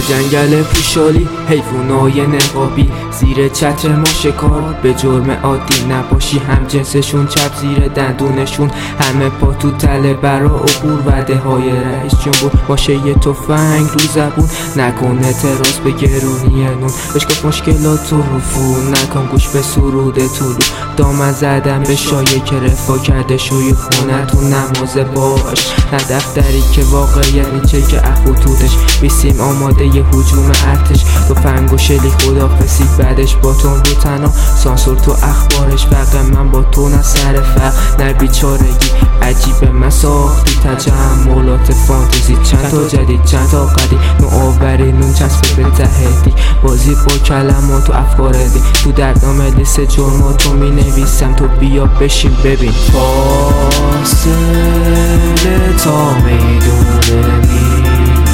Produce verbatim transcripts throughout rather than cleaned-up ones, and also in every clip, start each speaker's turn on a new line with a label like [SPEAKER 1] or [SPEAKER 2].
[SPEAKER 1] جنگل پوشالی حیوانای نقابی زیر چتر ما شکار به جرم عادی نباشی هم جنسشون چپ زیر دندونشون همه پا تو تله برا عبور وعده های رئیس جمهور باشه یه تفنگ رو زبون نکنه تراس به گرونی نون بشکاف مشکلات و رفون نکن گوش به سرود طولو دامن زدم به شایه که رفا کرده شوی خونتون نماز باش نه دفتری که واقع یعنی چه که اخوتودش بیسیم آماده یه حجوم ارتش تو فنگ و شلی خدافزی بعدش با تون رو تنها سانسور تو اخبارش فقط من با تو نه سر فقر نه بیچارگی عجیبه من ساختی تجملات فانتزی چند تا جدید چند تا قدیم نوآوری نون چسبه به تهدی بازی با کلمات و افکار دی تو دردنامه لیست جرماتو می نویسم تو بیا بشین ببین
[SPEAKER 2] فاصله تا میدون می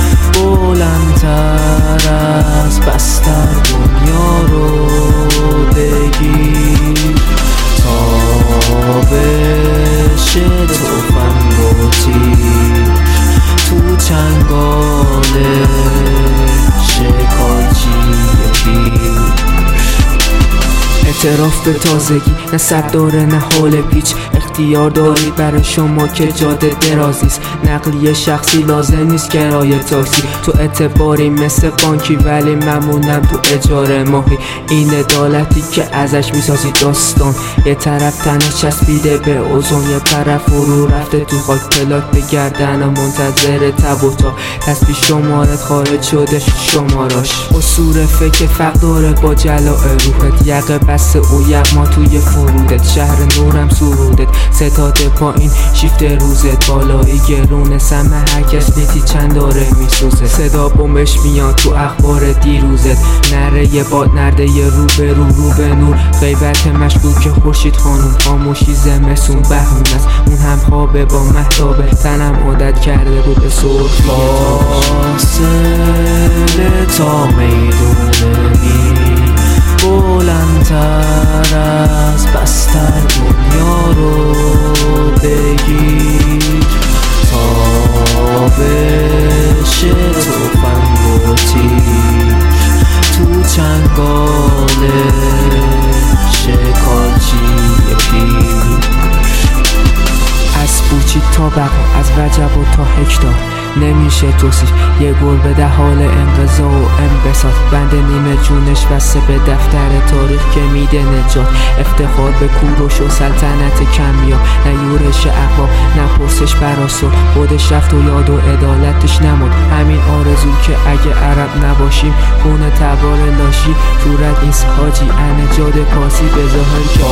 [SPEAKER 2] بلندتر از بستر دنیا رو بگیر تا بشه توفنگ و تیر تو چنگال شکارچی پیر
[SPEAKER 1] اعتراف به تازگی نه سب داره نه حال پیچ اختیار داری برای شما که جاده درازیست نقلیه شخصی لازم نیست کرایه تاکسی تو اعتباری مثل بانکی ولی ممونم تو اجاره ماهی این عدالتی که ازش میسازی داستان یه طرف تنها چسبیده به اوزون یه طرف فرو رفته تو خاک پلاک به گردن و منتظر تب و تا تسبیح شمارت خارج شده شماراش اصور فکر فقر داره با جلاء روحت یقه بس او یغما توی فرودت شهر نورم سرودت ستاد پایین شیفت روزت بالایی گرونه سمه هر کس نیتی چند داره میسوزه صدا بومش میاد تو اخبار دیروزت نره یه باد نرده یه رو به رو رو به نور غیبت مشکوک خورشید خانوم خاموشی زمستون بهمون است اون هم خوابه با مهتابه تنم عادت کرده بود به سرخی
[SPEAKER 2] فاصله تا میدون می بلندتر از بستر دنیا رو بگیر تا بشه توفنگ و تیر تو چنگال شکارچی پیر
[SPEAKER 1] از بوچی تا بقا از وجب و تا هکتار نمیشه توصیف یه گربه در حال انقضا و انبساط بند نیمه جونش بسته به دفتر تاریخ که میده نجات افتخار به کوروش و سلطنت کمیا نه یورش اقوام نه پرسش براسو خودش رفت و یاد و عدالتش نمود همین آرزو که اگه عرب نباشیم خونه تبار لاشی جورت نیست حاجی انجاد پاسی به ظاهر که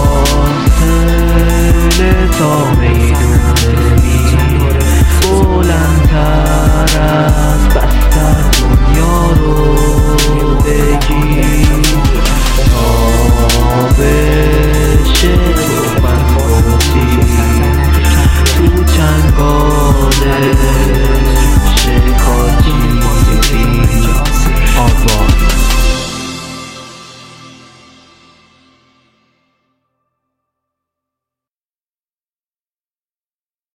[SPEAKER 2] فاصله تا میدون می بلندتر از بستر دنیا رو بگیر